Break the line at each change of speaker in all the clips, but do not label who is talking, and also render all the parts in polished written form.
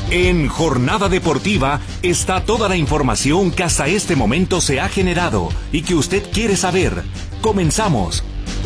En Jornada Deportiva está toda la información que hasta este momento se ha generado y que usted quiere saber. Comenzamos.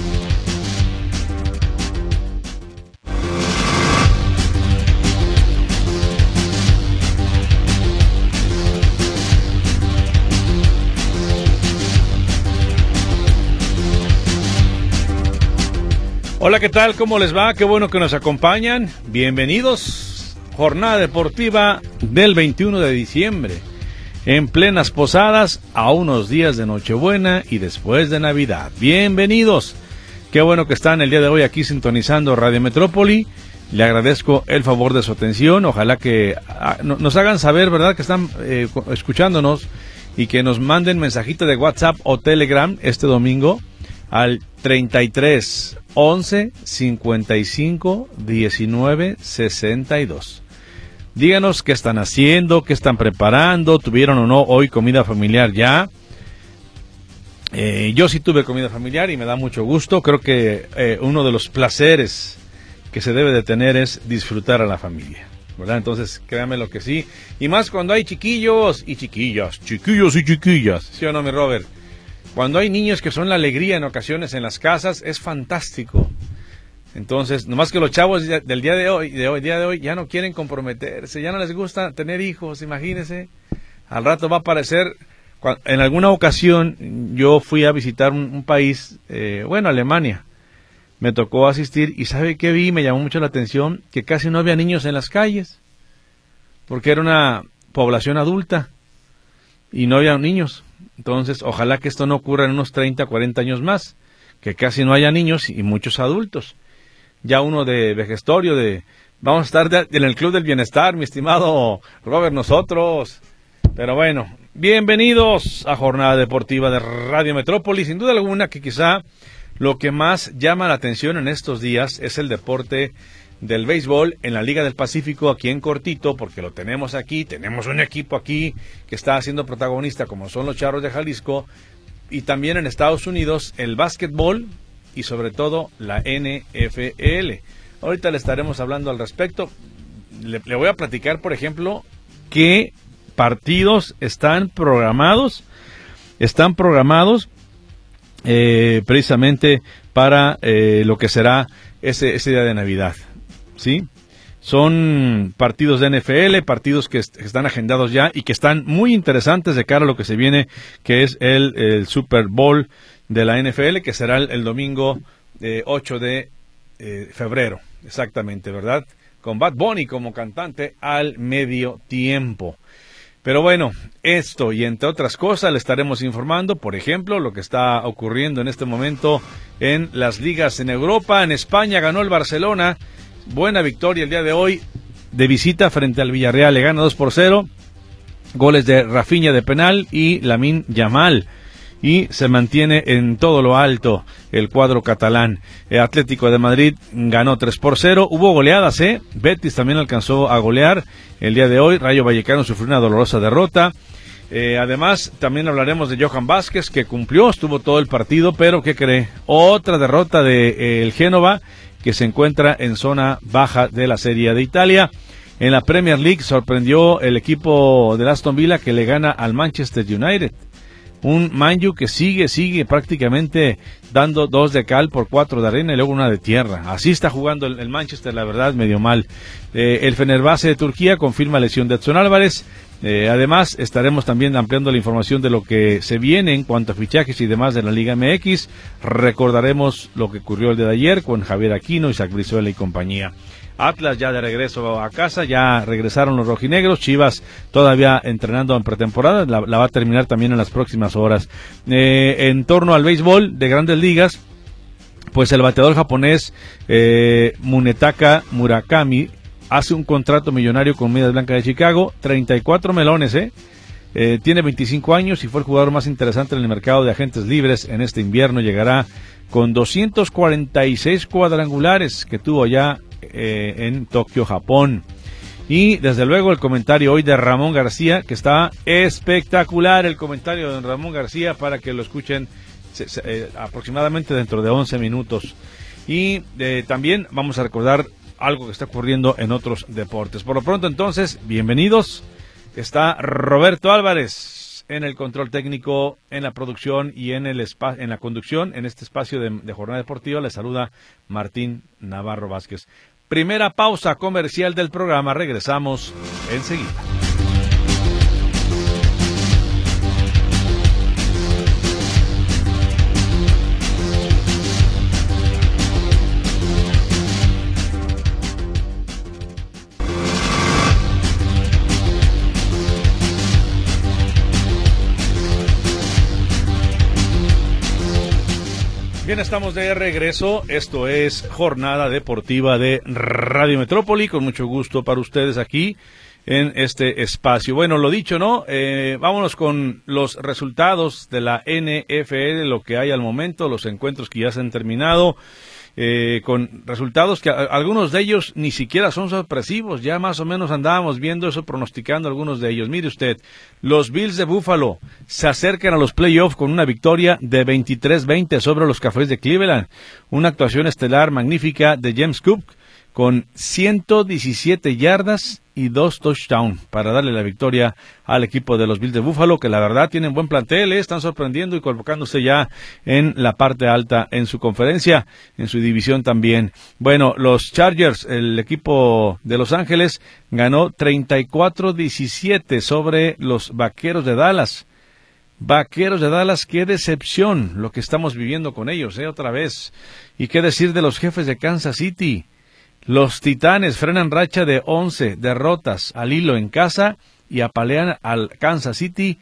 Hola, ¿qué tal? ¿Cómo les va? Qué bueno que nos acompañan. Bienvenidos. Jornada Deportiva del 21 de diciembre. En plenas posadas, a unos días de Nochebuena y después de Navidad. Bienvenidos. Qué bueno que están el día de hoy aquí sintonizando Radio Metrópoli. Le agradezco el favor de su atención. Ojalá que nos hagan saber, ¿verdad?, que están escuchándonos y que nos manden mensajito de WhatsApp o Telegram este domingo al 33 11 55 19 62. Díganos qué están haciendo, qué están preparando, tuvieron o no hoy comida familiar ya. Yo sí tuve comida familiar y me da mucho gusto. Creo que uno de los placeres que se debe de tener es disfrutar a la familia, ¿verdad? Entonces, créanme lo que sí. Y más cuando hay chiquillos y chiquillas, chiquillos y chiquillas. ¿Sí o no, mi Robert? Cuando hay niños que son la alegría en ocasiones en las casas, es fantástico. Entonces, nomás que los chavos del día de hoy ya no quieren comprometerse, ya no les gusta tener hijos, imagínense. Al rato va a aparecer, en alguna ocasión yo fui a visitar un país, Alemania. Me tocó asistir y ¿sabe qué vi? Me llamó mucho la atención que casi no había niños en las calles, porque era una población adulta y no había niños. Entonces, ojalá que esto no ocurra en unos 30, 40 años más, que casi no haya niños y muchos adultos. Ya uno de vejestorio, vamos a estar en el Club del Bienestar, mi estimado Robert, nosotros. Pero bueno, bienvenidos a Jornada Deportiva de Radio Metrópoli. Sin duda alguna que quizá lo que más llama la atención en estos días es el deporte del béisbol en la Liga del Pacífico aquí en cortito, porque lo tenemos aquí, tenemos un equipo aquí que está siendo protagonista como son los Charros de Jalisco, y también en Estados Unidos el básquetbol y sobre todo la NFL. Ahorita le estaremos hablando al respecto. Le voy a platicar, por ejemplo, qué partidos están programados precisamente para lo que será ese día de Navidad. ¿Sí? Son partidos de NFL, partidos que están agendados ya y que están muy interesantes de cara a lo que se viene, que es el Super Bowl de la NFL, que será el domingo 8 de febrero, exactamente, ¿verdad? Con Bad Bunny como cantante al medio tiempo. Pero bueno, esto y entre otras cosas le estaremos informando, por ejemplo, lo que está ocurriendo en este momento en las ligas en Europa. En España ganó el Barcelona. Buena victoria el día de hoy de visita frente al Villarreal, le gana 2-0, goles de Rafinha de penal y Lamine Yamal, y se mantiene en todo lo alto el cuadro catalán. El Atlético de Madrid ganó 3-0, hubo goleadas, Betis también alcanzó a golear el día de hoy, Rayo Vallecano sufrió una dolorosa derrota. Además, también hablaremos de Johan Vázquez, que estuvo todo el partido, pero ¿qué cree? Otra derrota de el Génova, que se encuentra en zona baja de la Serie A de Italia. En la Premier League sorprendió el equipo de Aston Villa, que le gana al Manchester United. Un Man U que sigue prácticamente dando 2 de cal por 4 de arena y luego 1 de tierra. Así está jugando el Manchester, la verdad, medio mal. El Fenerbahce de Turquía confirma lesión de Edson Álvarez. Además, estaremos también ampliando la información de lo que se viene en cuanto a fichajes y demás de la Liga MX. Recordaremos lo que ocurrió el día de ayer con Javier Aquino, Isaac Brizuela y compañía. Atlas ya de regreso a casa, ya regresaron los rojinegros. Chivas todavía entrenando en pretemporada, la va a terminar también en las próximas horas. En torno al béisbol de Grandes Ligas, pues el bateador japonés Munetaka Murakami hace un contrato millonario con Medias Blancas de Chicago, 34 melones, tiene 25 años y fue el jugador más interesante en el mercado de agentes libres en este invierno. Llegará con 246 cuadrangulares que tuvo ya en Tokio, Japón. Y desde luego el comentario hoy de Ramón García, que está espectacular el comentario de Ramón García, para que lo escuchen aproximadamente dentro de 11 minutos. Y también vamos a recordar algo que está ocurriendo en otros deportes. Por lo pronto, entonces, bienvenidos. Está Roberto Álvarez en el control técnico, en la producción y en la conducción, en este espacio de Jornada Deportiva. Les saluda Martín Navarro Vázquez. Primera pausa comercial del programa. Regresamos enseguida. Bien, estamos de regreso. Esto es Jornada Deportiva de Radio Metrópoli. Con mucho gusto para ustedes aquí en este espacio. Bueno, lo dicho, ¿no? Vámonos con los resultados de la NFL, lo que hay al momento, los encuentros que ya se han terminado. Con resultados que algunos de ellos ni siquiera son sorpresivos, ya más o menos andábamos viendo eso, pronosticando algunos de ellos. Mire usted, los Bills de Buffalo se acercan a los playoffs con una victoria de 23-20 sobre los Cafés de Cleveland, una actuación estelar magnífica de James Cook con 117 yardas y 2 touchdowns para darle la victoria al equipo de los Bills de Buffalo, que la verdad tienen buen plantel, están sorprendiendo y colocándose ya en la parte alta en su conferencia, en su división también. Bueno, los Chargers, el equipo de Los Ángeles, ganó 34-17 sobre los Vaqueros de Dallas. Vaqueros de Dallas, qué decepción lo que estamos viviendo con ellos, otra vez. Y qué decir de los Jefes de Kansas City. Los Titanes frenan racha de 11 derrotas al hilo en casa y apalean al Kansas City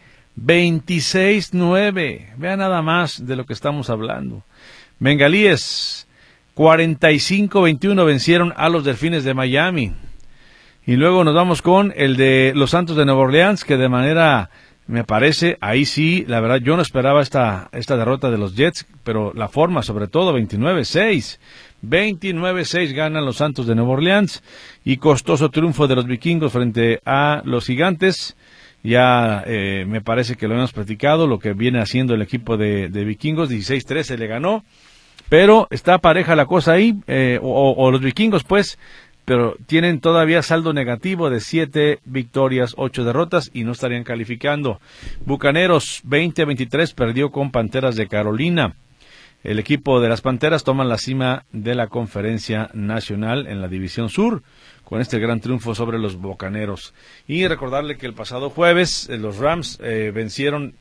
26-9. Vean nada más de lo que estamos hablando. Bengalíes 45-21 vencieron a los Delfines de Miami. Y luego nos vamos con el de los Santos de Nueva Orleans, que de manera, me parece, ahí sí, la verdad, yo no esperaba esta derrota de los Jets, pero la forma, sobre todo, 29-6. 29-6 ganan los Santos de Nueva Orleans y costoso triunfo de los Vikingos frente a los Gigantes. Ya me parece que lo hemos platicado, lo que viene haciendo el equipo de Vikingos, 16-13 le ganó, pero está pareja la cosa ahí, o los Vikingos pues, pero tienen todavía saldo negativo de 7 victorias, 8 derrotas y no estarían calificando. Bucaneros 20-23 perdió con Panteras de Carolina. El equipo de las Panteras toma la cima de la Conferencia Nacional en la División Sur, con este gran triunfo sobre los Bucaneros. Y recordarle que el pasado jueves los Rams perdieron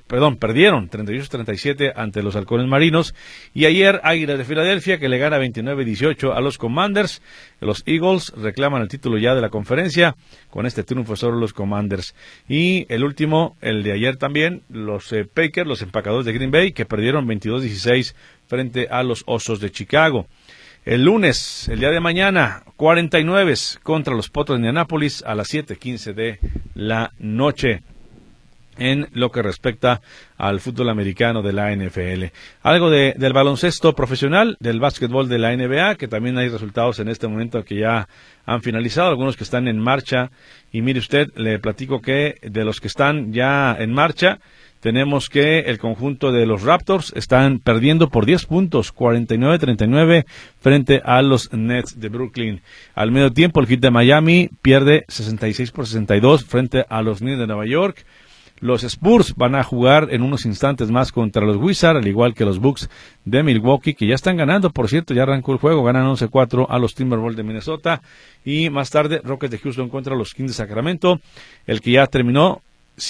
38-37 ante los Halcones Marinos. Y ayer Águilas de Filadelfia, que le gana 29-18 a los Commanders. Los Eagles reclaman el título ya de la conferencia con este triunfo sobre los Commanders. Y el último, el de ayer también, los Packers, los empacadores de Green Bay, que perdieron 22-16 frente a los Osos de Chicago. El lunes, el día de mañana, 49 contra los Potros de Indianápolis a las 7:15 de la noche en lo que respecta al fútbol americano de la NFL. Algo del baloncesto profesional, del básquetbol de la NBA, que también hay resultados en este momento que ya han finalizado, algunos que están en marcha. Y mire usted, le platico que de los que están ya en marcha, tenemos que el conjunto de los Raptors están perdiendo por 10 puntos, 49-39 frente a los Nets de Brooklyn. Al medio tiempo, el Heat de Miami pierde 66-62 frente a los Knicks de Nueva York. Los Spurs van a jugar en unos instantes más contra los Wizards, al igual que los Bucks de Milwaukee, que ya están ganando, por cierto, ya arrancó el juego, ganan 11-4 a los Timberwolves de Minnesota. Y más tarde, Rockets de Houston contra los Kings de Sacramento, el que ya terminó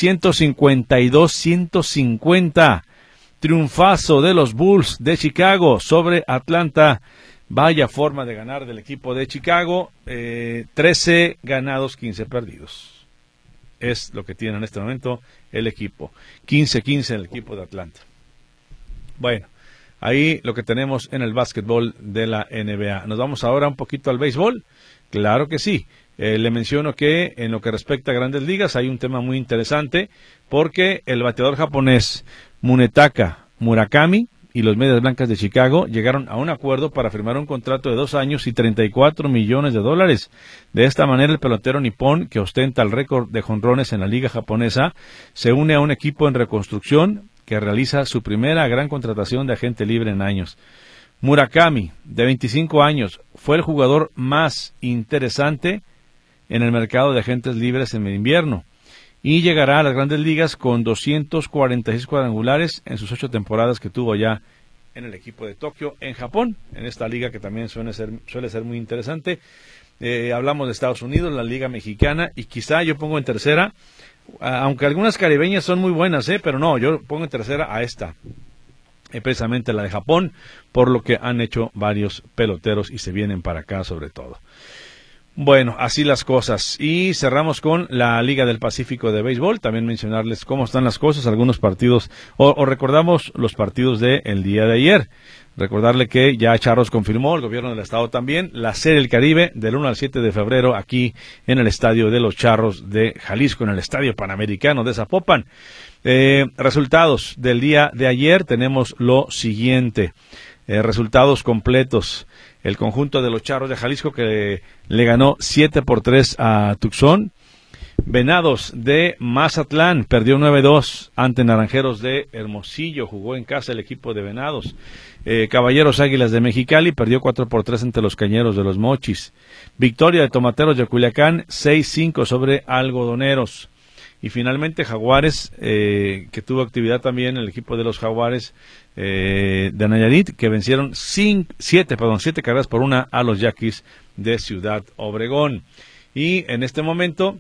152-150. Triunfazo de los Bulls de Chicago sobre Atlanta. Vaya forma de ganar del equipo de Chicago. 13 ganados, 15 perdidos. Es lo que tiene en este momento el equipo. 15-15 el equipo de Atlanta. Bueno, ahí lo que tenemos en el básquetbol de la NBA. Nos vamos ahora un poquito al béisbol. Claro que sí. Le menciono que en lo que respecta a Grandes Ligas hay un tema muy interesante porque el bateador japonés Munetaka Murakami y los Medias Blancas de Chicago llegaron a un acuerdo para firmar un contrato de 2 años y $34 millones. De esta manera, el pelotero nipón, que ostenta el récord de jonrones en la liga japonesa, se une a un equipo en reconstrucción que realiza su primera gran contratación de agente libre en años. Murakami, de 25 años, fue el jugador más interesante en el mercado de agentes libres en el invierno y llegará a las grandes ligas con 246 cuadrangulares en sus 8 temporadas que tuvo ya en el equipo de Tokio, en Japón, en esta liga que también suele ser muy interesante. Hablamos de Estados Unidos, la liga mexicana, y quizá yo pongo en tercera, aunque algunas caribeñas son muy buenas, pero no, yo pongo en tercera a esta, precisamente la de Japón, por lo que han hecho varios peloteros y se vienen para acá sobre todo. Bueno, así las cosas. Y cerramos con la Liga del Pacífico de Béisbol. También mencionarles cómo están las cosas, algunos partidos, o recordamos los partidos del día de ayer. Recordarle que ya Charros confirmó, el gobierno del estado también, la Serie del Caribe del 1 al 7 de febrero aquí en el estadio de los Charros de Jalisco, en el Estadio Panamericano de Zapopan. Resultados del día de ayer, tenemos lo siguiente. Resultados completos. El conjunto de los Charros de Jalisco que le ganó 7-3 a Tucson. Venados de Mazatlán perdió 9-2 ante Naranjeros de Hermosillo. Jugó en casa el equipo de Venados. Caballeros Águilas de Mexicali perdió 4-3 ante los Cañeros de los Mochis. Victoria de Tomateros de Culiacán 6-5 sobre Algodoneros. Y finalmente Jaguares, que tuvo actividad también el equipo de los Jaguares de Nayarit, que vencieron 7 carreras por 1 a los Yaquis de Ciudad Obregón. Y en este momento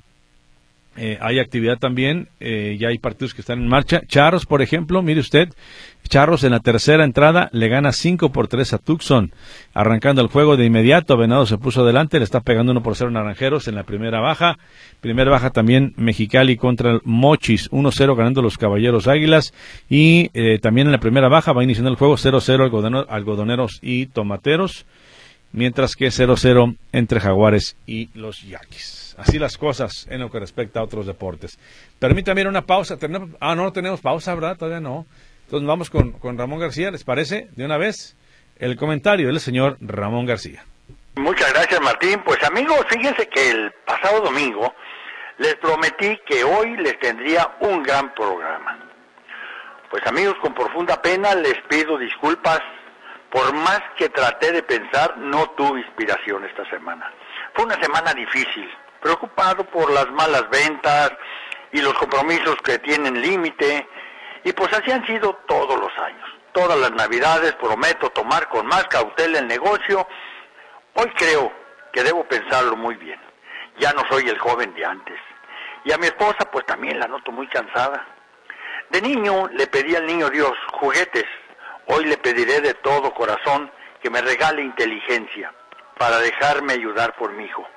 hay actividad también, ya hay partidos que están en marcha. Charros, por ejemplo, mire usted, Charros en la tercera entrada le gana 5-3 a Tucson, arrancando el juego de inmediato. Venado se puso adelante, le está pegando 1-0 a Naranjeros en la primera baja también Mexicali contra el Mochis, 1-0 ganando los Caballeros Águilas, y también en la primera baja va iniciando el juego 0-0 Algodoneros y Tomateros, mientras que 0-0 entre Jaguares y los Yaquis. Así las cosas en lo que respecta a otros deportes. Permítame ir a una pausa. No tenemos pausa, ¿verdad? Todavía no. Entonces vamos con Ramón García, ¿les parece? De una vez, el comentario del señor Ramón García.
Muchas gracias, Martín. Pues amigos, fíjense que el pasado domingo les prometí que hoy les tendría un gran programa. Pues amigos, con profunda pena les pido disculpas. Por más que traté de pensar, no tuve inspiración esta semana. Fue una semana difícil, preocupado por las malas ventas y los compromisos que tienen límite, y pues así han sido todos los años. Todas las navidades prometo tomar con más cautela el negocio. Hoy creo que debo pensarlo muy bien. Ya no soy el joven de antes. Y a mi esposa pues también la noto muy cansada. De niño le pedí al niño Dios juguetes. Hoy le pediré de todo corazón que me regale inteligencia para dejarme ayudar por mi hijo.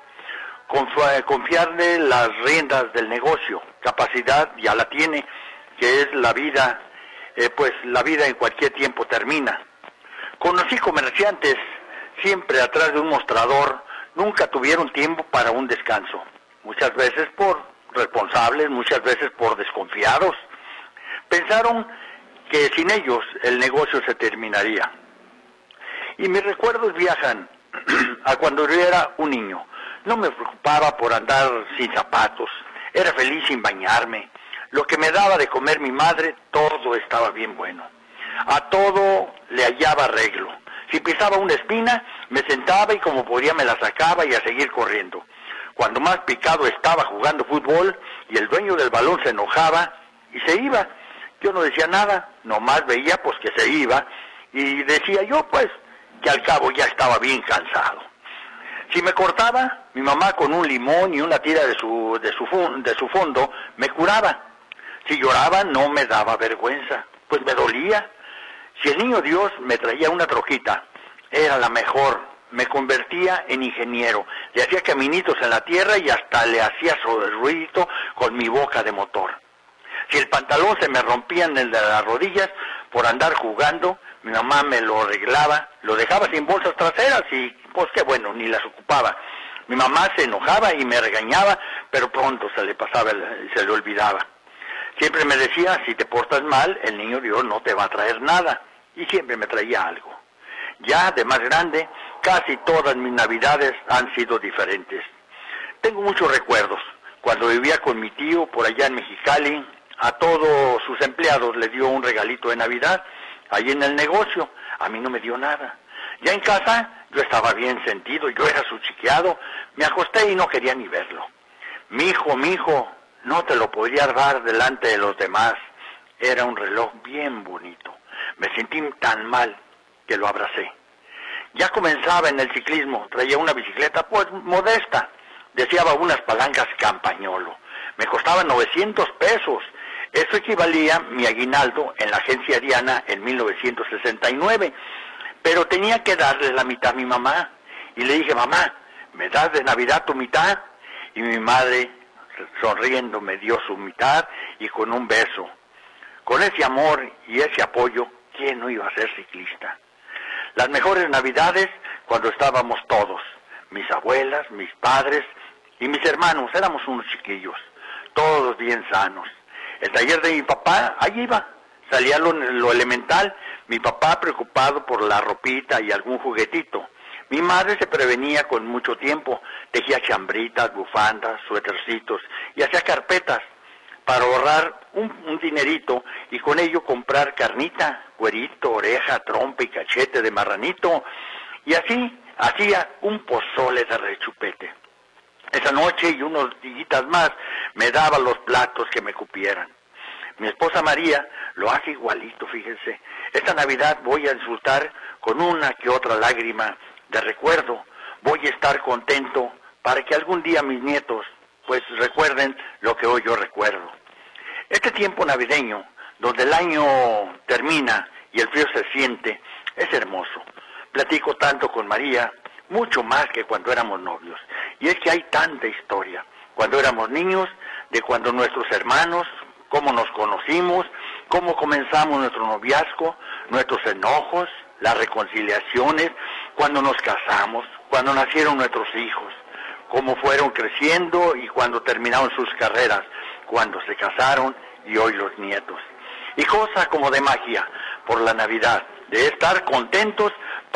Confiarle las riendas del negocio. Capacidad ya la tiene, que es la vida, pues la vida en cualquier tiempo termina. Conocí comerciantes siempre atrás de un mostrador, nunca tuvieron tiempo para un descanso. Muchas veces por responsables, muchas veces por desconfiados. Pensaron que sin ellos el negocio se terminaría. Y mis recuerdos viajan a cuando yo era un niño. No me preocupaba por andar sin zapatos, era feliz sin bañarme. Lo que me daba de comer mi madre, todo estaba bien bueno. A todo le hallaba arreglo. Si pisaba una espina, me sentaba y como podía me la sacaba y a seguir corriendo. Cuando más picado estaba jugando fútbol y el dueño del balón se enojaba y se iba. Yo no decía nada, nomás veía pues que se iba y decía yo pues que al cabo ya estaba bien cansado. Si me cortaba, mi mamá con un limón y una tira de su fondo me curaba. Si lloraba no me daba vergüenza, pues me dolía. Si el niño Dios me traía una troquita, era la mejor. Me convertía en ingeniero, le hacía caminitos en la tierra y hasta le hacía ruidito con mi boca de motor. Si el pantalón se me rompía en el de las rodillas por andar jugando, mi mamá me lo arreglaba, lo dejaba sin bolsas traseras y pues qué bueno, ni las ocupaba. Mi mamá se enojaba y me regañaba, pero pronto se le pasaba, se le olvidaba. Siempre me decía, si te portas mal, el niño Dios no te va a traer nada. Y siempre me traía algo. Ya de más grande, casi todas mis navidades han sido diferentes. Tengo muchos recuerdos. Cuando vivía con mi tío por allá en Mexicali, a todos sus empleados les dio un regalito de Navidad, ahí en el negocio. A mí no me dio nada. Ya en casa yo estaba bien sentido, yo era su chiqueado, me acosté y no quería ni verlo. Mi hijo, no te lo podría dar delante de los demás. Era un reloj bien bonito. Me sentí tan mal que lo abracé. Ya comenzaba en el ciclismo, traía una bicicleta pues modesta, deseaba unas palancas Campagnolo. Me costaban 900 pesos. Eso equivalía a mi aguinaldo en la agencia Diana en 1969. Pero tenía que darle la mitad a mi mamá. Y le dije, mamá, ¿me das de Navidad tu mitad? Y mi madre, sonriendo, me dio su mitad y con un beso. Con ese amor y ese apoyo, ¿quién no iba a ser ciclista? Las mejores Navidades cuando estábamos todos, mis abuelas, mis padres y mis hermanos, éramos unos chiquillos, todos bien sanos. El taller de mi papá, allí iba, salía lo elemental, mi papá preocupado por la ropita y algún juguetito. Mi madre se prevenía con mucho tiempo, tejía chambritas, bufandas, suétercitos y hacía carpetas para ahorrar un dinerito y con ello comprar carnita, cuerito, oreja, trompa y cachete de marranito. Y así hacía un pozole de rechupete. Esa noche y unos días más me daba los platos que me cupieran. Mi esposa María lo hace igualito, fíjense. Esta Navidad voy a disfrutar con una que otra lágrima de recuerdo. Voy a estar contento para que algún día mis nietos pues recuerden lo que hoy yo recuerdo. Este tiempo navideño, donde el año termina y el frío se siente, es hermoso. Platico tanto con María, mucho más que cuando éramos novios. Y es que hay tanta historia. Cuando éramos niños, de cuando nuestros hermanos, cómo nos conocimos, cómo comenzamos nuestro noviazgo, nuestros enojos, las reconciliaciones, cuando nos casamos, cuando nacieron nuestros hijos, cómo fueron creciendo y cuando terminaron sus carreras, cuando se casaron y hoy los nietos. Y cosa como de magia, por la Navidad, de estar contentos,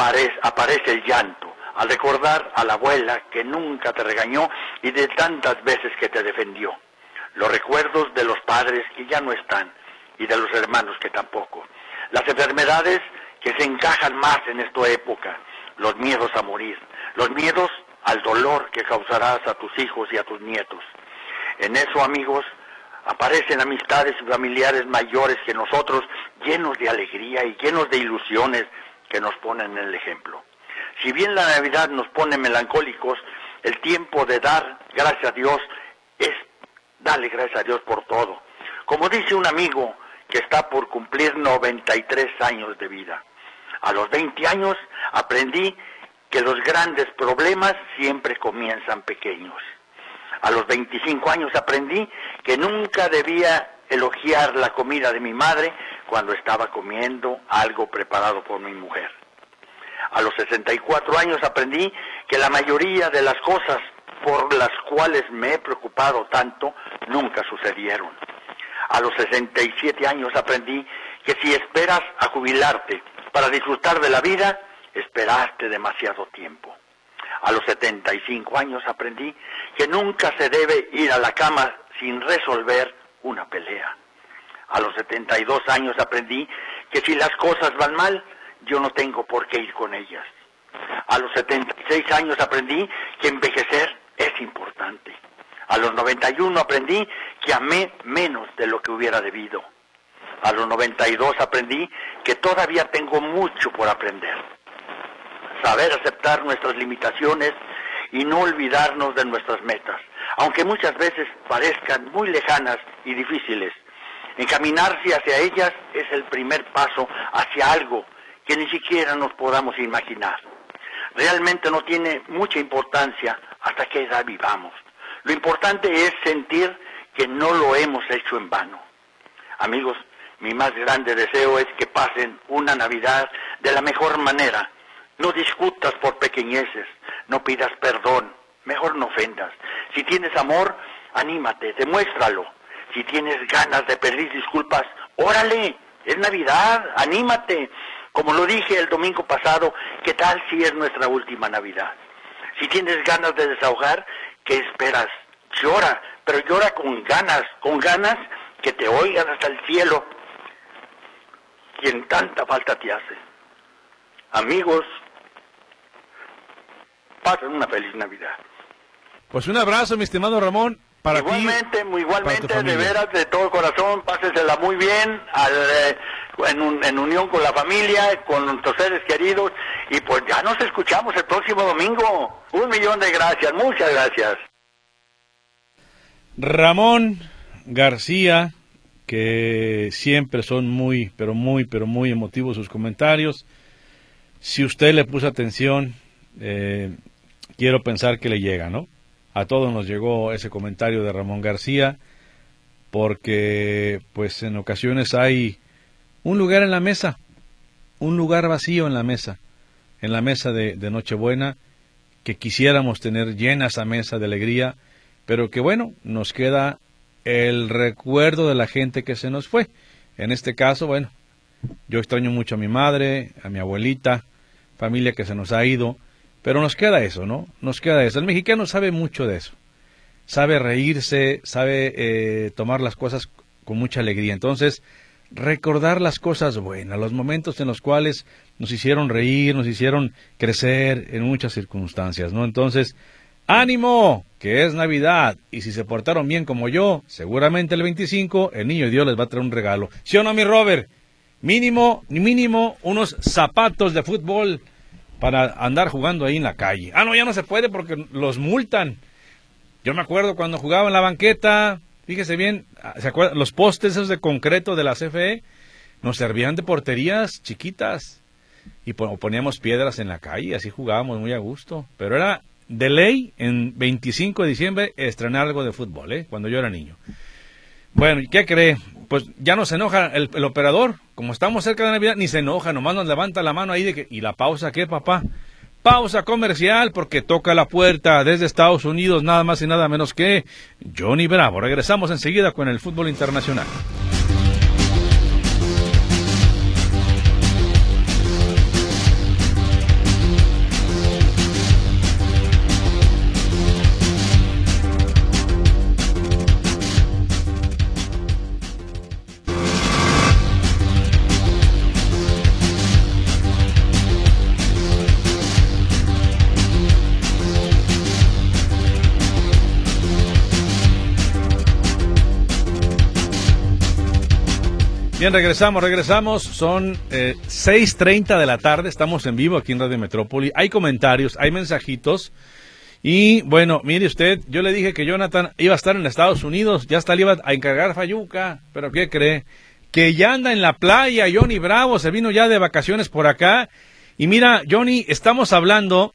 aparece el llanto, al recordar a la abuela que nunca te regañó y de tantas veces que te defendió. Los recuerdos de los padres que ya no están y de los hermanos que tampoco. Las enfermedades que se encajan más en esta época, los miedos a morir, los miedos al dolor que causarás a tus hijos y a tus nietos. En eso, amigos, aparecen amistades y familiares mayores que nosotros, llenos de alegría y llenos de ilusiones que nos ponen el ejemplo. Si bien la Navidad nos pone melancólicos, el tiempo de dar gracias a Dios es darle gracias a Dios por todo. Como dice un amigo que está por cumplir 93 años de vida. A los 20 años aprendí que los grandes problemas siempre comienzan pequeños. A los 25 años aprendí que nunca debía elogiar la comida de mi madre cuando estaba comiendo algo preparado por mi mujer. A los 64 años aprendí que la mayoría de las cosas por las cuales me he preocupado tanto nunca sucedieron. A los 67 años aprendí que si esperas a jubilarte para disfrutar de la vida, esperaste demasiado tiempo. A los 75 años aprendí que nunca se debe ir a la cama sin resolver una pelea. A los 72 años aprendí que si las cosas van mal, yo no tengo por qué ir con ellas. A los 76 años aprendí que envejecer es importante. A los 91 aprendí que amé menos de lo que hubiera debido. A los 92 aprendí que todavía tengo mucho por aprender. Saber aceptar nuestras limitaciones y no olvidarnos de nuestras metas, aunque muchas veces parezcan muy lejanas y difíciles. Encaminarse hacia ellas es el primer paso hacia algo que ni siquiera nos podamos imaginar. Realmente no tiene mucha importancia hasta qué edad vivamos. Lo importante es sentir que no lo hemos hecho en vano. Amigos, mi más grande deseo es que pasen una Navidad de la mejor manera. No discutas por pequeñeces, no pidas perdón, mejor no ofendas. Si tienes amor, anímate, demuéstralo. Si tienes ganas de pedir disculpas, órale, es Navidad, anímate. Como lo dije el domingo pasado, ¿qué tal si es nuestra última Navidad? Si tienes ganas de desahogar, ¿qué esperas? Llora, pero llora con ganas que te oigan hasta el cielo, quien tanta falta te hace. Amigos, Pasen una feliz Navidad.
Pues un abrazo, mi estimado Ramón, para
igualmente,
ti.
Igualmente, de veras, de todo corazón, pásensela muy bien, en unión con la familia, con nuestros seres queridos, y pues ya nos escuchamos el próximo domingo. 1,000,000 de gracias, muchas gracias.
Ramón García, que siempre son muy emotivos sus comentarios. Si usted le puso atención, quiero pensar que le llega, ¿no? A todos nos llegó ese comentario de Ramón García, porque pues en ocasiones hay un lugar en la mesa, un lugar vacío en la mesa de Nochebuena, que quisiéramos tener llena esa mesa de alegría, pero que bueno, nos queda el recuerdo de la gente que se nos fue. En este caso, bueno, yo extraño mucho a mi madre, a mi abuelita, familia que se nos ha ido, pero nos queda eso, ¿no? Nos queda eso. El mexicano sabe mucho de eso. Sabe reírse, sabe tomar las cosas con mucha alegría. Entonces, recordar las cosas buenas, los momentos en los cuales nos hicieron reír, nos hicieron crecer en muchas circunstancias, ¿no? Entonces, ¡ánimo! Que es Navidad. Y si se portaron bien como yo, seguramente el 25, el niño Dios les va a traer un regalo. ¿Sí o no, mi Robert? Mínimo unos zapatos de fútbol para andar jugando ahí en la calle. Ah, no, ya no se puede porque los multan. Yo me acuerdo cuando jugaba en la banqueta, fíjese bien, ¿se acuerdan? Los postes esos de concreto de la CFE nos servían de porterías chiquitas y poníamos piedras en la calle, así jugábamos muy a gusto. Pero era de ley en 25 de diciembre estrenar algo de fútbol, cuando yo era niño. Bueno, ¿y qué cree? Pues ya no se enoja el operador, como estamos cerca de Navidad, ni se enoja, nomás nos levanta la mano ahí de que, ¿y la pausa qué, papá? Pausa comercial, porque toca la puerta desde Estados Unidos, nada más y nada menos que Johnny Bravo. Regresamos enseguida con el fútbol internacional. Bien, regresamos, son 6:30 de la tarde, estamos en vivo aquí en Radio Metrópoli, hay comentarios, hay mensajitos, y bueno, mire usted, yo le dije que Jonathan iba a estar en Estados Unidos, ya hasta le iba a encargar fayuca, pero ¿qué cree? Que ya anda en la playa, Johnny Bravo, se vino ya de vacaciones por acá, y mira, Johnny, estamos hablando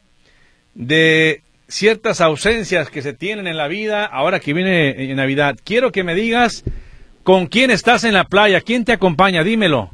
de ciertas ausencias que se tienen en la vida, ahora que viene Navidad, quiero que me digas, ¿con quién estás en la playa? ¿Quién te acompaña? Dímelo.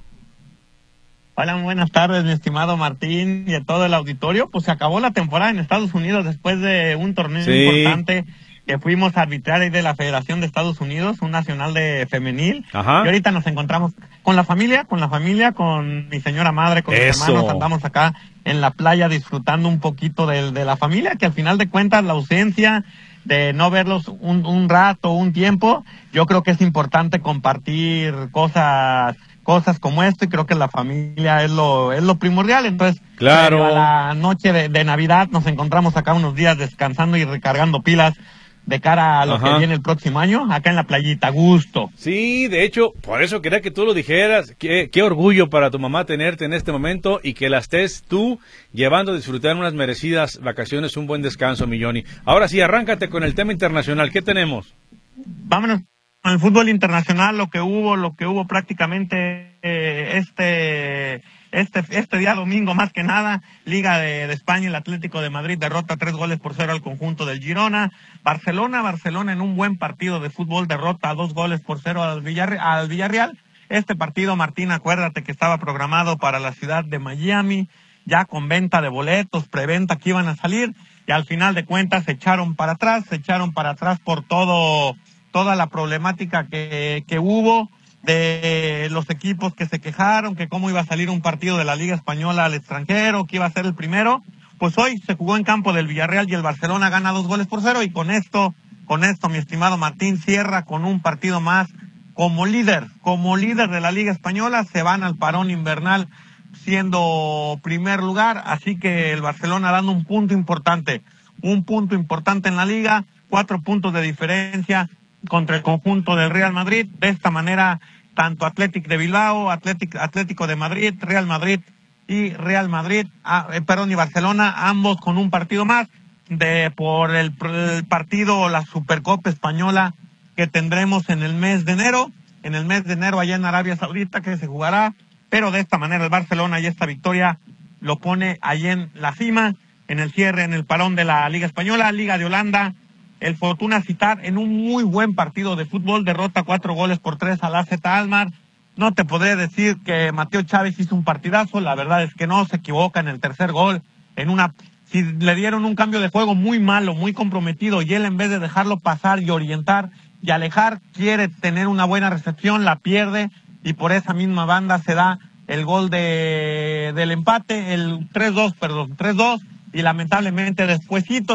Hola, buenas tardes, mi estimado Martín y a todo el auditorio. Pues se acabó la temporada en Estados Unidos después de un torneo importante que fuimos a arbitrar ahí de la Federación de Estados Unidos, un nacional de femenil.
Ajá.
Y ahorita nos encontramos con la familia, con mi señora madre, con mis hermanos. Andamos acá en la playa disfrutando un poquito de la familia, que al final de cuentas la ausencia de no verlos un rato, un tiempo, yo creo que es importante compartir cosas como esto, y creo que la familia es lo primordial. Entonces,
claro,
a la noche de Navidad nos encontramos acá unos días descansando y recargando pilas de cara a lo que viene el próximo año, acá en la playita, gusto.
Sí, de hecho, por eso quería que tú lo dijeras, qué orgullo para tu mamá tenerte en este momento y que la estés tú llevando a disfrutar unas merecidas vacaciones, un buen descanso, mi Johnny. Ahora sí, arráncate con el tema internacional, ¿qué tenemos?
Vámonos con el fútbol internacional, lo que hubo prácticamente este día domingo, más que nada. Liga de España, el Atlético de Madrid derrota 3-0 al conjunto del Girona. Barcelona en un buen partido de fútbol derrota 2-0 al Villarreal. Este partido, Martín, acuérdate que estaba programado para la ciudad de Miami, ya con venta de boletos, preventa que iban a salir, y al final de cuentas se echaron para atrás por toda la problemática que hubo de los equipos que se quejaron, que cómo iba a salir un partido de la Liga Española al extranjero, que iba a ser el primero. Pues hoy se jugó en campo del Villarreal y el Barcelona gana 2-0, y con esto, mi estimado Martín, cierra con un partido más como líder de la Liga Española. Se van al parón invernal siendo primer lugar, así que el Barcelona dando un punto importante en la liga, 4 puntos de diferencia contra el conjunto del Real Madrid. De esta manera, tanto Athletic de Bilbao, Atlético de Madrid, Real Madrid y Barcelona, ambos con un partido más por el partido, la Supercopa Española que tendremos en el mes de enero allá en Arabia Saudita, que se jugará, pero de esta manera el Barcelona y esta victoria lo pone ahí en la cima, en el cierre, en el parón de la Liga Española. Liga de Holanda, el Fortuna Sittard en un muy buen partido de fútbol, derrota 4-3 al AZ Alkmaar. No te podré decir que Mateo Chávez hizo un partidazo, la verdad es que no, se equivoca en el tercer gol, si le dieron un cambio de juego muy malo, muy comprometido, y él en vez de dejarlo pasar y orientar y alejar, quiere tener una buena recepción, la pierde, y por esa misma banda se da el gol del empate, el 3-2, y lamentablemente despuesito,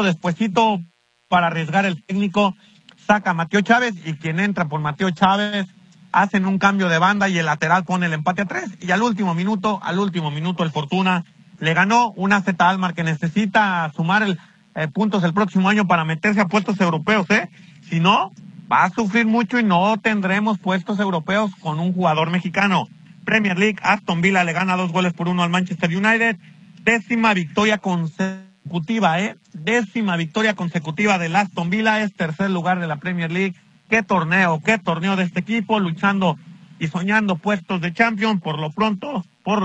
para arriesgar el técnico, saca a Mateo Chávez, y quien entra por Mateo Chávez, hacen un cambio de banda y el lateral pone el empate a 3, y al último minuto el Fortuna le ganó un AZ Alkmaar que necesita sumar puntos el próximo año para meterse a puestos europeos, si no, va a sufrir mucho y no tendremos puestos europeos con un jugador mexicano. Premier League, Aston Villa le gana 2-1 al Manchester United, 10ª victoria consecutiva, 10ª victoria consecutiva del Aston Villa, es tercer lugar de la Premier League. Qué torneo de este equipo, luchando y soñando puestos de Champions. Por lo pronto,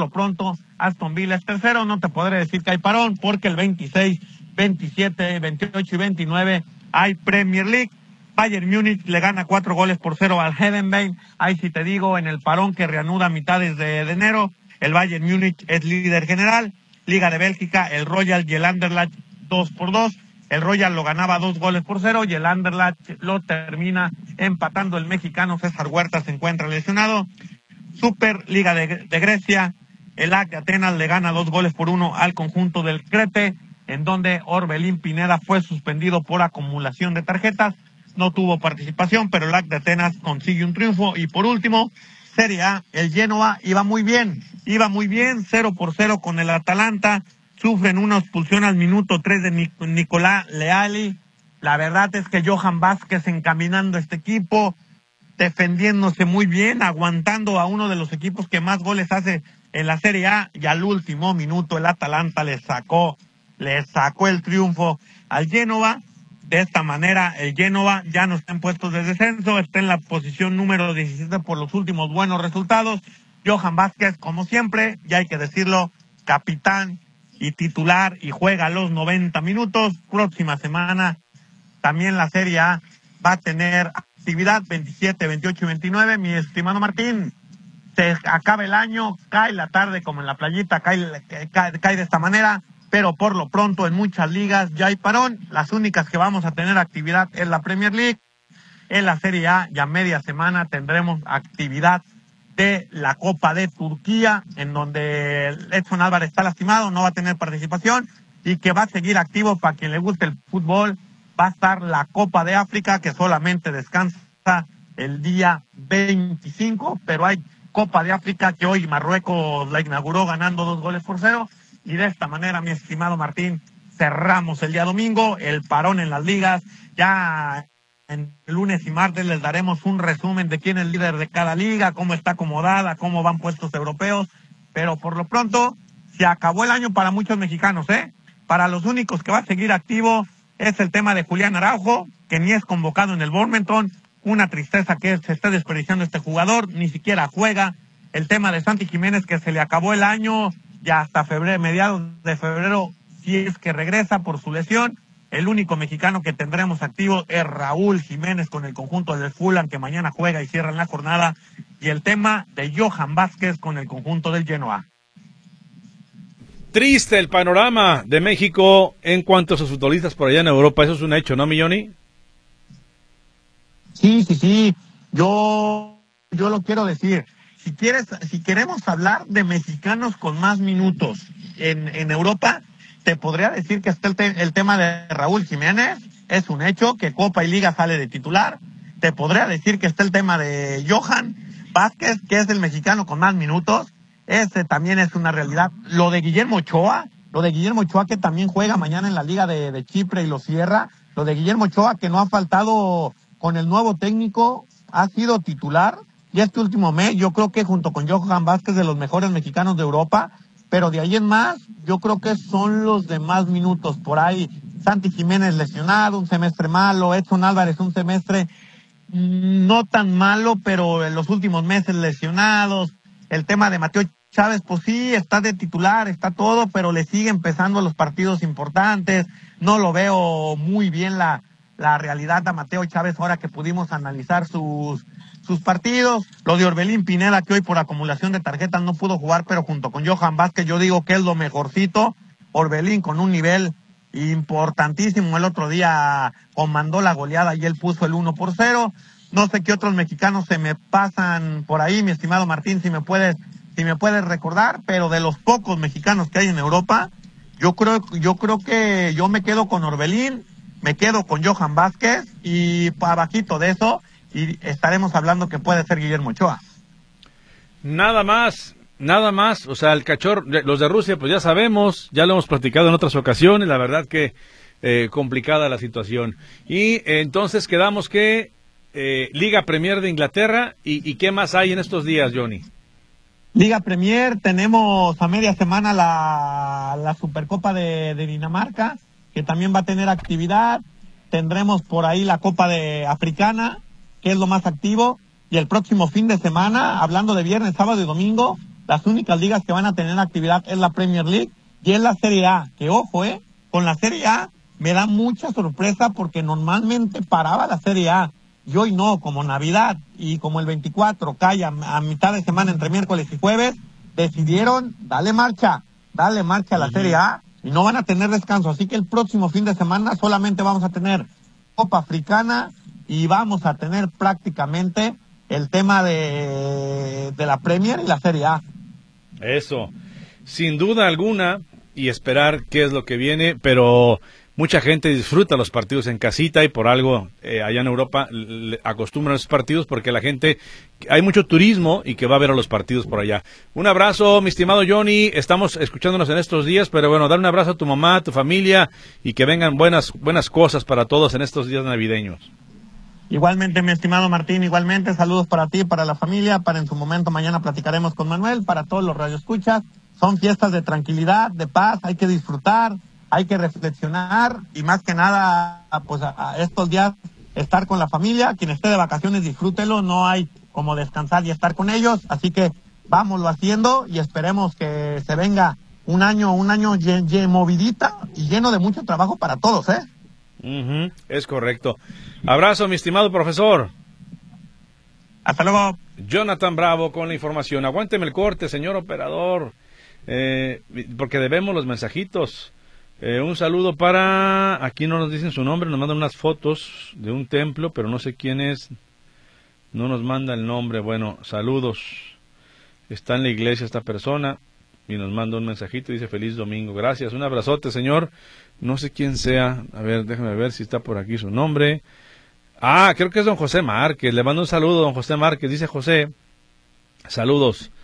Aston Villa es tercero. No te podré decir que hay parón, porque el 26, 27, 28 y 29 hay Premier League. Bayern Múnich le gana 4-0 al Heidenheim. Ahí sí te digo, en el parón que reanuda a mitades de enero, el Bayern Múnich es líder general. Liga de Bélgica, el Royal y el Anderlecht 2-2. El Royal lo ganaba 2-0 y el Anderlecht lo termina empatando. El mexicano César Huerta se encuentra lesionado. Superliga de Grecia, el AC de Atenas le gana 2-1 al conjunto del Crete, en donde Orbelín Pineda fue suspendido por acumulación de tarjetas. No tuvo participación, pero el AC de Atenas consigue un triunfo. Y por último, Serie A, el Genoa iba muy bien, 0-0 con el Atalanta. Sufren una expulsión al minuto 3 de Nicolás Leali. La verdad es que Johan Vázquez encaminando este equipo, defendiéndose muy bien, aguantando a uno de los equipos que más goles hace en la Serie A, y al último minuto el Atalanta le sacó el triunfo al Génova. De esta manera el Génova ya no está en puestos de descenso, está en la posición número 17 por los últimos buenos resultados. Johan Vázquez, como siempre, ya hay que decirlo, capitán y titular, y juega los 90 minutos. Próxima semana también la Serie A va a tener actividad 27, 28 y 29. Mi estimado Martín, se acaba el año, cae la tarde como en la playita, cae de esta manera, pero por lo pronto en muchas ligas ya hay parón. Las únicas que vamos a tener actividad es la Premier League. En la Serie A ya media semana tendremos actividad de la Copa de Turquía, en donde Edson Álvarez está lastimado, no va a tener participación, y que va a seguir activo. Para quien le guste el fútbol, va a estar la Copa de África, que solamente descansa el día 25, pero hay Copa de África que hoy Marruecos la inauguró ganando 2-0, y de esta manera, mi estimado Martín, cerramos el día domingo, el parón en las ligas. Ya en lunes y martes les daremos un resumen de quién es el líder de cada liga, cómo está acomodada, cómo van puestos europeos, pero por lo pronto se acabó el año para muchos mexicanos, Para los únicos que va a seguir activo es el tema de Julián Araujo, que ni es convocado en el Bournemouth. Una tristeza que se esté desperdiciando este jugador, ni siquiera juega. El tema de Santi Jiménez, que se le acabó el año ya hasta mediados de febrero, si es que regresa por su lesión. El único mexicano que tendremos activo es Raúl Jiménez con el conjunto del Fulham, que mañana juega y cierra la jornada. Y el tema de Johan Vázquez con el conjunto del Genoa.
Triste el panorama de México en cuanto a sus futbolistas por allá en Europa. Eso es un hecho, ¿no, Milloni?
Sí. Yo lo quiero decir. Si queremos hablar de mexicanos con más minutos en Europa, te podría decir que está el tema de Raúl Jiménez, es un hecho, que Copa y Liga sale de titular. Te podría decir que está el tema de Johan Vázquez, que es el mexicano con más minutos. ese también es una realidad. Lo de Guillermo Ochoa que también juega mañana en la Liga de Chipre y lo cierra. Lo de Guillermo Ochoa, que no ha faltado con el nuevo técnico, ha sido titular. Y este último mes, yo creo que junto con Johan Vázquez, de los mejores mexicanos de Europa. Pero de ahí en más, yo creo que son los de más minutos. Por ahí, Santi Jiménez lesionado, un semestre malo. Edson Álvarez, un semestre no tan malo, pero en los últimos meses lesionados. El tema de Mateo Chávez, pues sí, está de titular, está todo, pero le sigue empezando los partidos importantes. No lo veo muy bien la realidad a Mateo Chávez ahora que pudimos analizar sus partidos. Lo de Orbelín Pineda, que hoy por acumulación de tarjetas no pudo jugar, pero junto con Johan Vázquez yo digo que es lo mejorcito. Orbelín con un nivel importantísimo. El otro día comandó la goleada y él puso el 1-0. No sé qué otros mexicanos se me pasan por ahí, mi estimado Martín, si me puedes recordar, pero de los pocos mexicanos que hay en Europa, yo creo que yo me quedo con Orbelín, me quedo con Johan Vázquez y abajito de eso y estaremos hablando que puede ser Guillermo Ochoa.
Nada más, o sea, el cachorro, los de Rusia, pues ya sabemos, ya lo hemos platicado en otras ocasiones, la verdad que complicada la situación. Y entonces quedamos que Liga Premier de Inglaterra, y ¿qué más hay en estos días, Johnny?
Liga Premier, tenemos a media semana la Supercopa de Dinamarca, que también va a tener actividad. Tendremos por ahí la Copa de Africana, que es lo más activo. Y el próximo fin de semana, hablando de viernes, sábado y domingo, las únicas ligas que van a tener actividad es la Premier League y es la Serie A. Que ojo, con la Serie A me da mucha sorpresa porque normalmente paraba la Serie A. Y hoy no, como Navidad y como el 24 cae a mitad de semana entre miércoles y jueves, decidieron darle marcha a la Serie A y no van a tener descanso. Así que el próximo fin de semana solamente vamos a tener Copa Africana y vamos a tener prácticamente el tema de la Premier y la Serie A.
Eso, sin duda alguna, y esperar qué es lo que viene, pero mucha gente disfruta los partidos en casita y por algo allá en Europa acostumbran a esos partidos porque la gente, hay mucho turismo y que va a ver a los partidos por allá. Un abrazo, mi estimado Johnny, estamos escuchándonos en estos días, pero bueno, dar un abrazo a tu mamá, a tu familia y que vengan buenas cosas para todos en estos días navideños.
Igualmente, mi estimado Martín, igualmente, saludos para ti, para la familia, para en su momento mañana platicaremos con Manuel, para todos los radioescuchas. Son fiestas de tranquilidad, de paz, hay que disfrutar, hay que reflexionar y más que nada, pues a estos días estar con la familia. Quien esté de vacaciones, disfrútelo, no hay como descansar y estar con ellos, así que vámonos haciendo y esperemos que se venga un año movidita y lleno de mucho trabajo para todos,
Es correcto. Abrazo, mi estimado profesor.
Hasta luego.
Jonathan Bravo con la información. Aguánteme el corte, señor operador, porque debemos los mensajitos. Un saludo para, aquí no nos dicen su nombre, nos mandan unas fotos de un templo, pero no sé quién es, no nos manda el nombre. Bueno, saludos. Está en la iglesia esta persona y nos manda un mensajito y dice feliz domingo. Gracias, un abrazote, señor. No sé quién sea, a ver, déjame ver si está por aquí su nombre. Ah, creo que es don José Márquez. Le mando un saludo, don José Márquez. Dice José, saludos.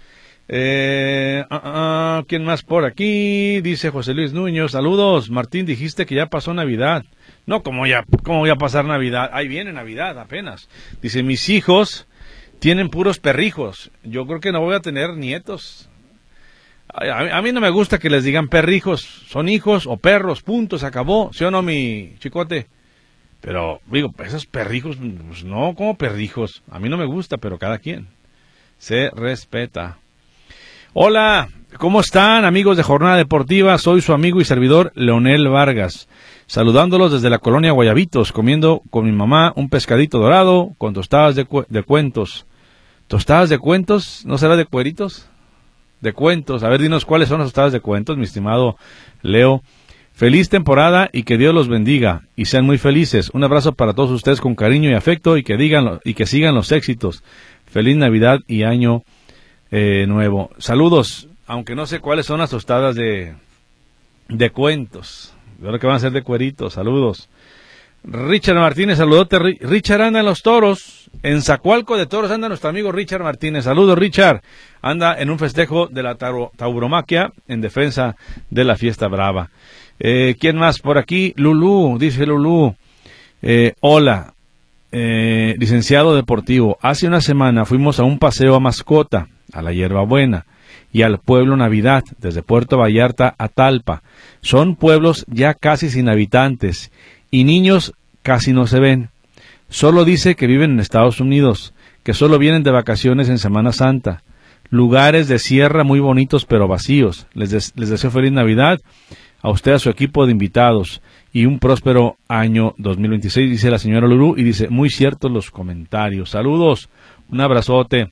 ¿Quién más por aquí? Dice José Luis Nuño, saludos. Martín, dijiste que ya pasó Navidad. No, ¿cómo voy a pasar Navidad? Ahí viene Navidad apenas. Dice, mis hijos tienen puros perrijos. Yo creo que no voy a tener nietos. A mí no me gusta que les digan perrijos. Son hijos o perros, punto, se acabó. ¿Sí o no, mi chicote? Pero, digo, esos perrijos, pues no, como perrijos. A mí no me gusta, pero cada quien se respeta. Hola, ¿cómo están, amigos de Jornada Deportiva? Soy su amigo y servidor, Leonel Vargas, saludándolos desde la colonia Guayabitos, comiendo con mi mamá un pescadito dorado con tostadas de cuentos. ¿Tostadas de cuentos? ¿No será de cueritos? De cuentos. A ver, dinos cuáles son las tostadas de cuentos, mi estimado Leo. Feliz temporada y que Dios los bendiga y sean muy felices. Un abrazo para todos ustedes con cariño y afecto y que sigan los éxitos. Feliz Navidad y año nuevo. Saludos, aunque no sé cuáles son las tostadas de cuentos. Creo que van a ser de cueritos. Saludos. Richard Martínez, saludote. Richard anda en los toros En Zacualco de Toros anda nuestro amigo Richard Martínez. Saludos, Richard. Anda en un festejo de la tauromaquia en defensa de la fiesta brava. ¿Quién más por aquí? Lulú, dice Lulú. Hola, licenciado deportivo. Hace una semana fuimos a un paseo a mascota, a la Hierbabuena y al pueblo Navidad, desde Puerto Vallarta a Talpa. Son pueblos ya casi sin habitantes y niños casi no se ven. Solo dice que viven en Estados Unidos, que solo vienen de vacaciones en Semana Santa. Lugares de sierra muy bonitos pero vacíos. Les deseo feliz Navidad a usted, a su equipo de invitados y un próspero año 2026, dice la señora Lulú, y dice, muy ciertos los comentarios. Saludos, un abrazote.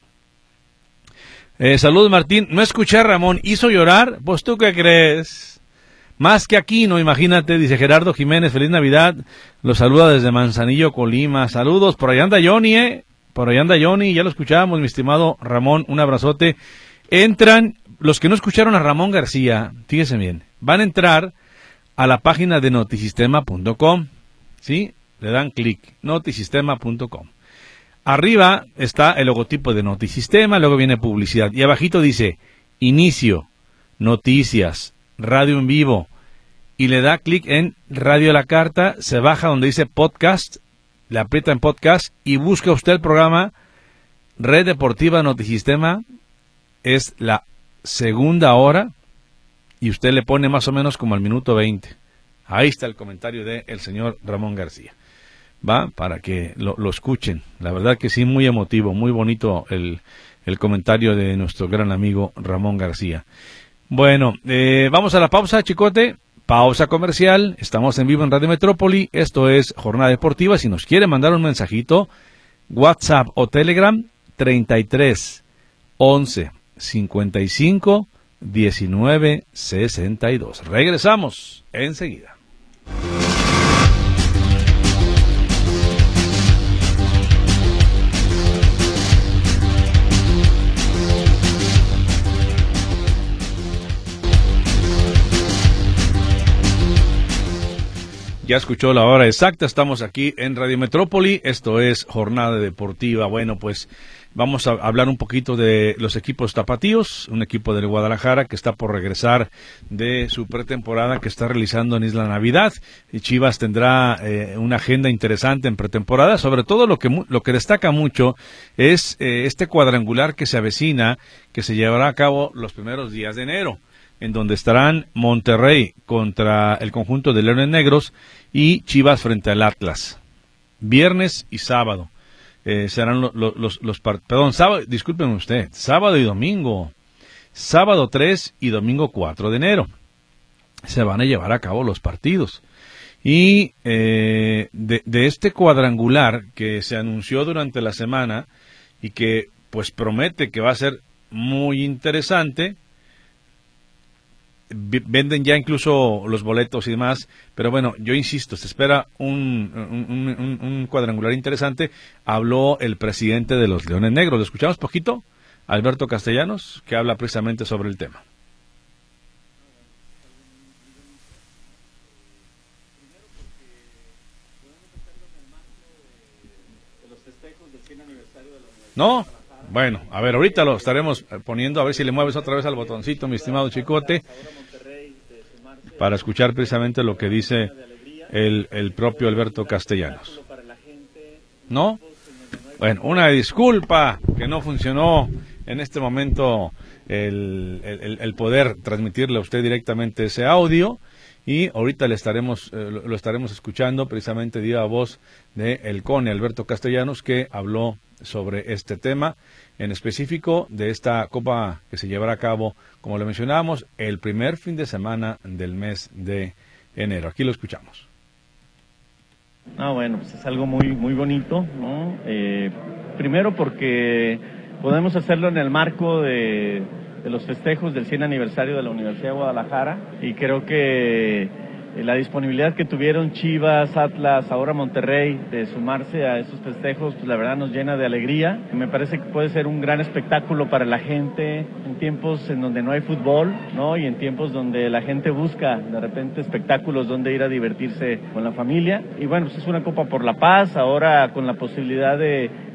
Saludos, Martín. No escuché a Ramón, ¿hizo llorar? Pues tú qué crees. Más que aquí, no, imagínate, dice Gerardo Jiménez, feliz Navidad, los saluda desde Manzanillo, Colima, saludos, por allá anda Johnny, por allá anda Johnny, ya lo escuchábamos, mi estimado Ramón, un abrazote. Entran, los que no escucharon a Ramón García, fíjense bien, van a entrar a la página de notisistema.com, ¿sí? Le dan clic, notisistema.com. Arriba está el logotipo de Notisistema, luego viene publicidad, y abajito dice, inicio, noticias, radio en vivo, y le da clic en Radio a la Carta, se baja donde dice podcast, le aprieta en podcast y busca usted el programa Red Deportiva Notisistema, es la segunda hora y usted le pone más o menos como al minuto 20. Ahí está el comentario del señor Ramón García. Va, para que lo escuchen. La verdad que sí, muy emotivo, muy bonito el comentario de nuestro gran amigo Ramón García. Bueno, vamos a la pausa, Chicote, pausa comercial, estamos en vivo en Radio Metrópoli, esto es Jornada Deportiva, si nos quiere mandar un mensajito, WhatsApp o Telegram, 33 11 55 19 62. Regresamos enseguida. Ya escuchó la hora exacta, estamos aquí en Radio Metrópoli, esto es Jornada Deportiva. Bueno, pues vamos a hablar un poquito de los equipos tapatíos, un equipo del Guadalajara que está por regresar de su pretemporada que está realizando en Isla Navidad. Y Chivas tendrá una agenda interesante en pretemporada, sobre todo lo que destaca mucho es este cuadrangular que se avecina, que se llevará a cabo los primeros días de enero, en donde estarán Monterrey contra el conjunto de Leones Negros y Chivas frente al Atlas. Viernes y sábado serán sábado y domingo. Sábado 3 y domingo 4 de enero. Se van a llevar a cabo los partidos. Y de este cuadrangular que se anunció durante la semana y que pues promete que va a ser muy interesante, venden ya incluso los boletos y demás, pero bueno, yo insisto, se espera un cuadrangular interesante. Habló el presidente de los Leones Negros, lo escuchamos poquito, Alberto Castellanos, que habla precisamente sobre el tema. ¿No? Bueno, a ver, ahorita lo estaremos poniendo, a ver si le mueves otra vez al botoncito, mi estimado Chicote, para escuchar precisamente lo que dice el propio Alberto Castellanos. ¿No? Bueno, una disculpa que no funcionó en este momento el poder transmitirle a usted directamente ese audio, y ahorita lo estaremos escuchando precisamente de viva voz de el CONE Alberto Castellanos, que habló sobre este tema en específico de esta copa que se llevará a cabo, como lo mencionábamos, el primer fin de semana del mes de enero. Aquí lo escuchamos.
Bueno, pues es algo muy muy bonito, ¿no? Primero porque podemos hacerlo en el marco de los festejos del 100 aniversario de la Universidad de Guadalajara, y creo que la disponibilidad que tuvieron Chivas, Atlas, ahora Monterrey, de sumarse a estos festejos, pues la verdad nos llena de alegría. Me parece que puede ser un gran espectáculo para la gente en tiempos en donde no hay fútbol, ¿no? Y en tiempos donde la gente busca de repente espectáculos donde ir a divertirse con la familia. Y bueno, pues es una Copa por la Paz, ahora con la posibilidad de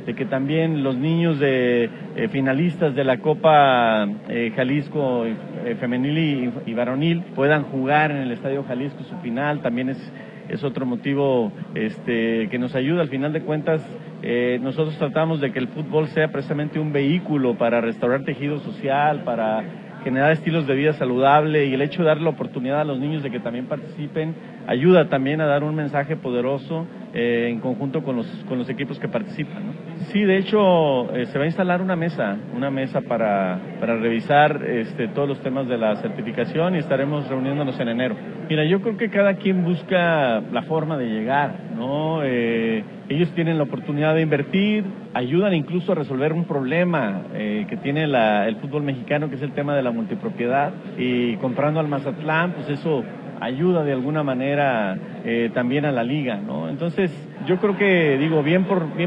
de que también los niños de finalistas de la Copa Jalisco femenil y varonil puedan jugar en el Estadio Jalisco su final, también es otro motivo que nos ayuda. Al final de cuentas, nosotros tratamos de que el fútbol sea precisamente un vehículo para restaurar tejido social, para generar estilos de vida saludable, y el hecho de dar la oportunidad a los niños de que también participen ayuda también a dar un mensaje poderoso en conjunto con los equipos que participan, ¿no? Sí, de hecho se va a instalar una mesa para revisar todos los temas de la certificación, y estaremos reuniéndonos en enero. Mira, yo creo que cada quien busca la forma de llegar, ¿no? Ellos tienen la oportunidad de invertir, ayudan incluso a resolver un problema que tiene el fútbol mexicano, que es el tema de la multipropiedad, y comprando al Mazatlán, pues eso ayuda de alguna manera también a la liga, ¿no? Entonces, yo creo que, bien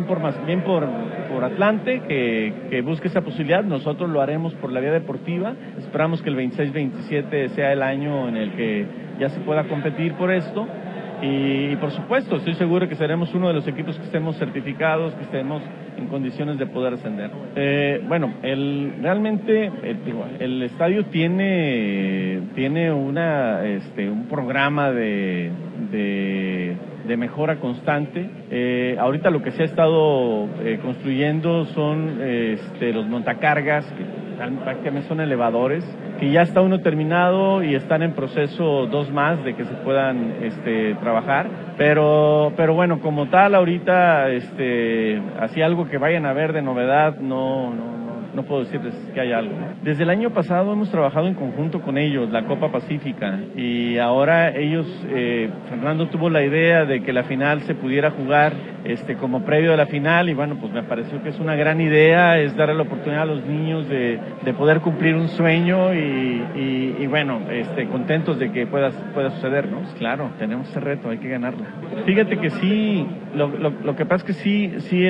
por Atlante, que busque esa posibilidad. Nosotros lo haremos por la vía deportiva. Esperamos que el 26-27 sea el año en el que ya se pueda competir por esto. Y por supuesto, estoy seguro que seremos uno de los equipos que estemos certificados, que estemos en condiciones de poder ascender. Realmente el estadio tiene un programa de mejora constante. Ahorita lo que se ha estado construyendo son los montacargas, que prácticamente son elevadores, que ya está uno terminado y están en proceso 2 más de que se puedan trabajar, pero bueno, como tal ahorita así algo que vayan a ver de novedad no puedo decirles que hay algo. Desde el año pasado hemos trabajado en conjunto con ellos, la Copa Pacífica, y ahora ellos, Fernando tuvo la idea de que la final se pudiera jugar como previo de la final, y bueno, pues me pareció que es una gran idea, es darle la oportunidad a los niños de poder cumplir un sueño, y bueno, contentos de que pueda suceder, ¿no? Pues claro, tenemos ese reto, hay que ganarla. Fíjate que sí, lo que pasa es que sí,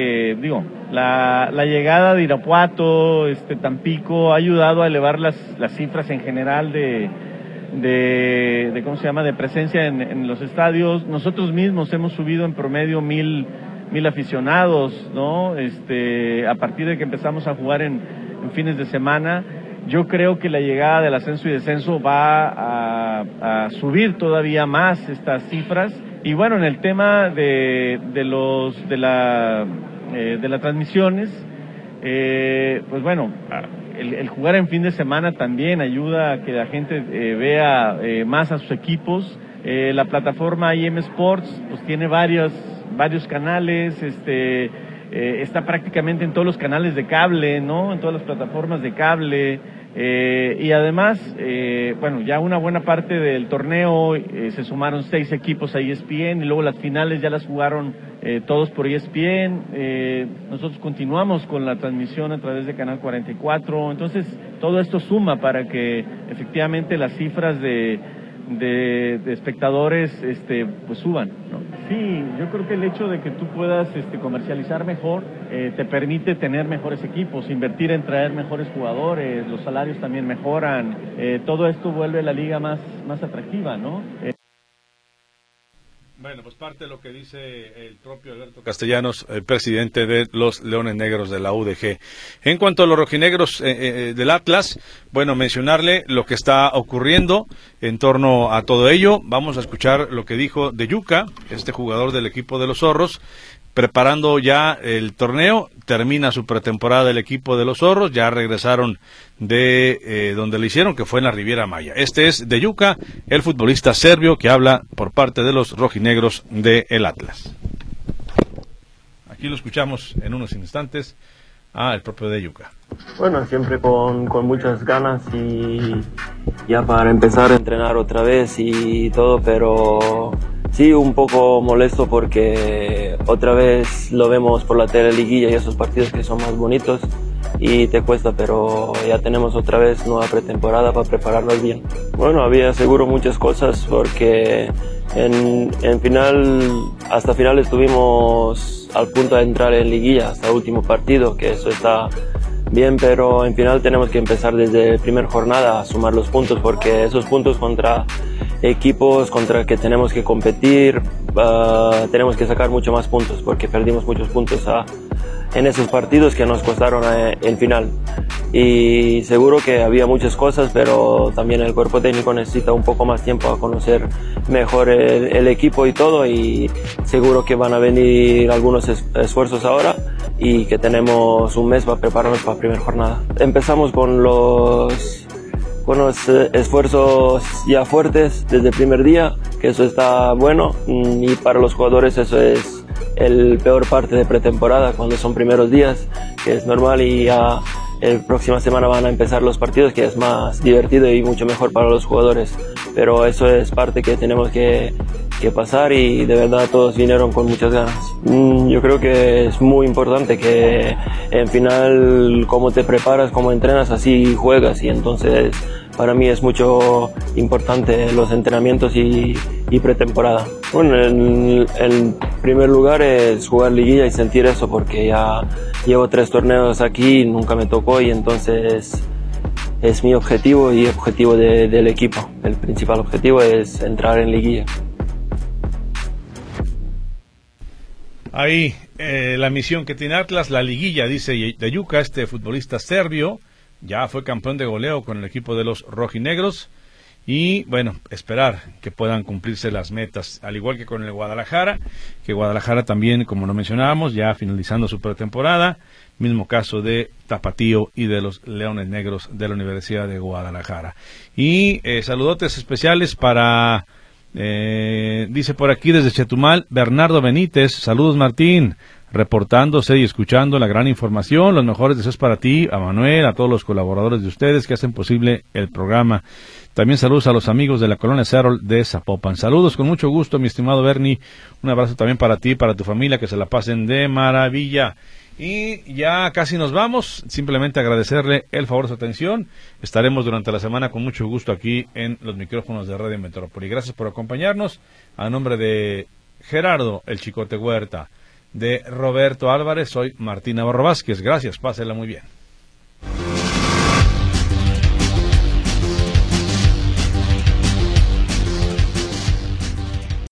la llegada de Irapuato, Tampico, ha ayudado a elevar las cifras en general de presencia en los estadios. Nosotros mismos hemos subido en promedio 1,000 aficionados, ¿no? A partir de que empezamos a jugar en fines de semana. Yo creo que la llegada del ascenso y descenso va a subir todavía más estas cifras. Y bueno, en el tema de las transmisiones, pues bueno, el jugar en fin de semana también ayuda a que la gente vea más a sus equipos. La plataforma IM Sports pues tiene varios canales, está prácticamente en todos los canales de cable, ¿no? En todas las plataformas de cable. Y además, bueno, ya una buena parte del torneo se sumaron 6 equipos a ESPN, y luego las finales ya las jugaron todos por ESPN. Nosotros continuamos con la transmisión a través de Canal 44, entonces todo esto suma para que efectivamente las cifras de espectadores pues suban, ¿no? Sí, yo creo que el hecho de que tú puedas comercializar mejor te permite tener mejores equipos, invertir en traer mejores jugadores, los salarios también mejoran, todo esto vuelve la liga más atractiva, ¿no?
Bueno, pues parte de lo que dice el propio Alberto Castellanos, el presidente de los Leones Negros de la UDG. En cuanto a los rojinegros del Atlas, bueno, mencionarle lo que está ocurriendo en torno a todo ello. Vamos a escuchar lo que dijo de Yuka, este jugador del equipo de los Zorros, preparando ya el torneo. Termina su pretemporada del equipo de los Zorros, ya regresaron de donde lo hicieron, que fue en la Riviera Maya. Este es de Yuka, el futbolista serbio que habla por parte de los rojinegros del Atlas. Aquí lo escuchamos en unos instantes el propio de Yuka.
Bueno, siempre con muchas ganas y ya para empezar a entrenar otra vez y todo, pero sí, un poco molesto porque otra vez lo vemos por la tele, liguilla y esos partidos que son más bonitos y te cuesta, pero ya tenemos otra vez nueva pretemporada para prepararnos bien. Bueno, había seguro muchas cosas porque hasta final estuvimos al punto de entrar en liguilla hasta el último partido, que eso está bien, pero en final tenemos que empezar desde la primera jornada a sumar los puntos, porque esos puntos contra equipos contra que tenemos que competir, tenemos que sacar mucho más puntos, porque perdimos muchos puntos en esos partidos que nos costaron el final. Y seguro que había muchas cosas, pero también el cuerpo técnico necesita un poco más tiempo a conocer mejor el equipo y todo, y seguro que van a venir algunos esfuerzos ahora y que tenemos un mes para prepararnos para la primera jornada. Empezamos con los esfuerzos ya fuertes desde el primer día, que eso está bueno, y para los jugadores eso es el peor parte de pretemporada, cuando son primeros días, que es normal, y ya la próxima semana van a empezar los partidos, que es más divertido y mucho mejor para los jugadores, pero eso es parte que tenemos que pasar, y de verdad todos vinieron con muchas ganas. Yo creo que es muy importante que en final cómo te preparas, cómo entrenas, así juegas, y entonces para mí es mucho importante los entrenamientos y pretemporada. Bueno, en primer lugar es jugar liguilla y sentir eso, porque ya llevo 3 torneos aquí, nunca me tocó, y entonces es mi objetivo y objetivo del equipo. El principal objetivo es entrar en liguilla.
Ahí la misión que tiene Atlas, la liguilla, dice Dejuka, este futbolista serbio, ya fue campeón de goleo con el equipo de los rojinegros, y bueno, esperar que puedan cumplirse las metas, al igual que con el Guadalajara, que Guadalajara también, como lo mencionábamos, ya finalizando su pretemporada, mismo caso de Tapatío y de los Leones Negros de la Universidad de Guadalajara. Y saludotes especiales para... dice por aquí desde Chetumal Bernardo Benítez, saludos Martín, reportándose y escuchando la gran información, los mejores deseos para ti, a Manuel, a todos los colaboradores de ustedes que hacen posible el programa. También saludos a los amigos de la colonia Cerro de Zapopan. Saludos con mucho gusto, mi estimado Bernie, un abrazo también para ti, para tu familia, que se la pasen de maravilla. Y ya casi nos vamos, simplemente agradecerle el favor de su atención. Estaremos durante la semana con mucho gusto aquí en los micrófonos de Radio Metrópoli. Gracias por acompañarnos. A nombre de Gerardo El Chicote Huerta, de Roberto Álvarez, soy Martín Navarro Vázquez. Gracias, pásenla muy bien.